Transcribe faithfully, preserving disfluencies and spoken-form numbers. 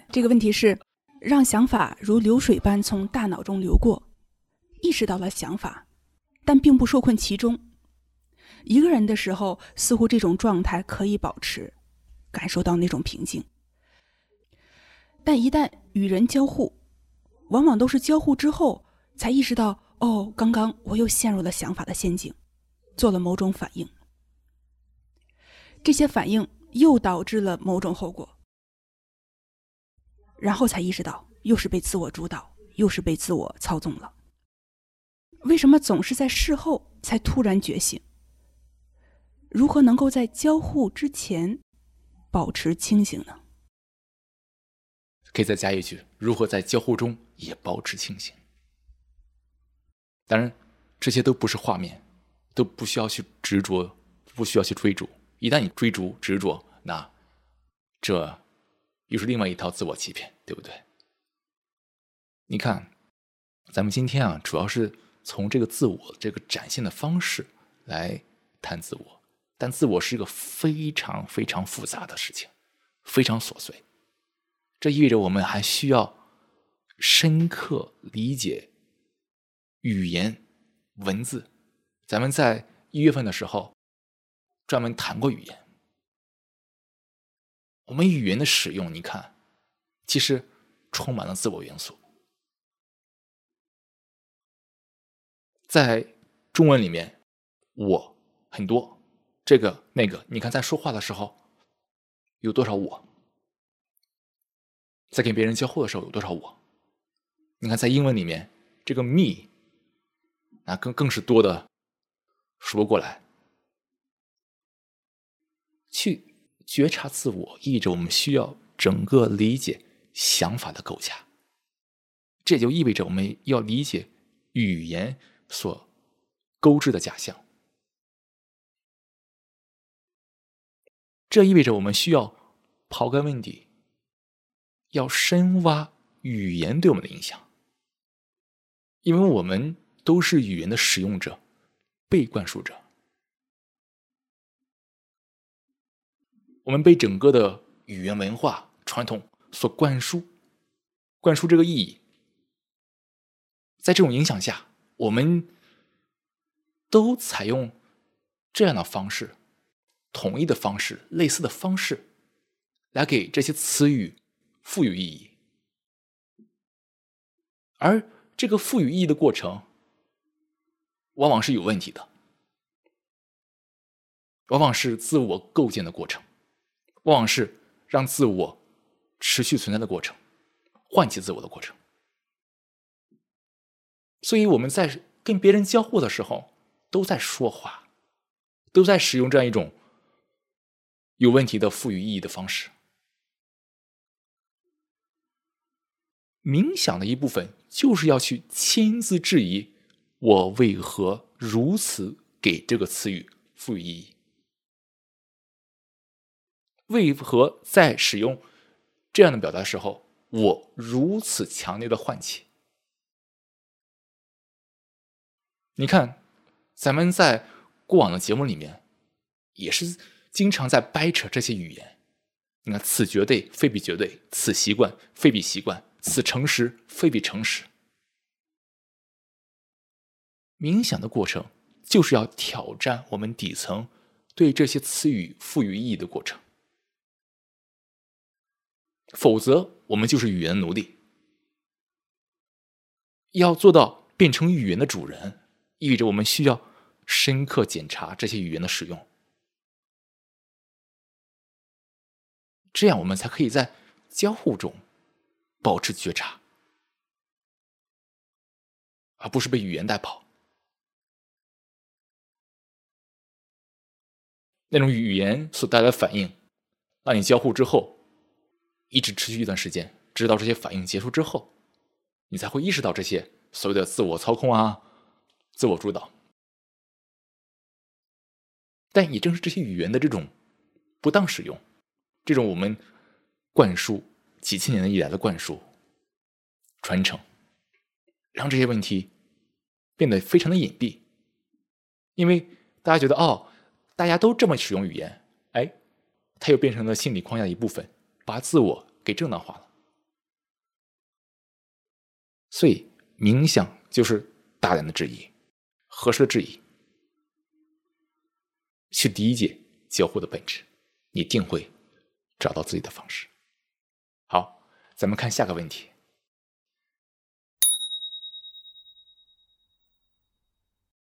这个问题是让想法如流水般从大脑中流过，意识到了想法，但并不受困其中。一个人的时候，似乎这种状态可以保持，感受到那种平静。但一旦与人交互，往往都是交互之后才意识到，哦，刚刚我又陷入了想法的陷阱，做了某种反应。这些反应又导致了某种后果，然后才意识到又是被自我主导，又是被自我操纵了。为什么总是在事后才突然觉醒？如何能够在交互之前保持清醒呢？ 可以再加一句，如何在交互中也保持清醒。当然这些都不是画面，都不需要去执着，不需要去追逐。一旦你追逐执着，那这又是另外一套自我欺骗，对不对？你看咱们今天啊，主要是从这个自我这个展现的方式来谈自我，但自我是一个非常非常复杂的事情，非常琐碎。这意味着我们还需要深刻理解语言文字。咱们在一月份的时候专门谈过语言。我们语言的使用，你看其实充满了自我元素。在中文里面，我很多，这个那个，你看在说话的时候有多少我，在跟别人交互的时候有多少我。你看在英文里面，这个 me 那更更是多的数不过来。去觉察自我，意味着我们需要整个理解想法的构架，这也就意味着我们要理解语言所勾织的假象。这意味着我们需要刨根问底，要深挖语言对我们的影响，因为我们都是语言的使用者、被灌输者。我们被整个的语言文化传统所灌输，灌输这个意义。在这种影响下，我们都采用这样的方式，统一的方式，类似的方式，来给这些词语赋予意义。而这个赋予意义的过程，往往是有问题的，往往是自我构建的过程，往往是让自我持续存在的过程，唤起自我的过程。所以我们在跟别人交互的时候，都在说话，都在使用这样一种有问题的赋予意义的方式。冥想的一部分就是要去亲自质疑，我为何如此给这个词语赋予意义？为何在使用这样的表达的时候，我如此强烈的唤起？你看咱们在过往的节目里面也是经常在掰扯这些语言。你看此绝对非彼绝对，此习惯非彼习惯，此诚实非彼诚实。冥想的过程就是要挑战我们底层对这些词语赋予意义的过程，否则我们就是语言奴隶。要做到变成语言的主人，意味着我们需要深刻检查这些语言的使用，这样我们才可以在交互中保持觉察，而不是被语言带跑。那种语言所带来的反应，让你交互之后一直持续一段时间，直到这些反应结束之后，你才会意识到这些所谓的自我操控啊、自我主导。但也正是这些语言的这种不当使用，这种我们灌输几千年以来的灌输传承，让这些问题变得非常的隐蔽。因为大家觉得哦，大家都这么使用语言，哎，它又变成了心理框架的一部分，把自我给正当化了。 所以冥想就是大胆的质疑，合适的质疑，去理解交互的本质，你定会找到自己的方式。好，咱们看下个问题。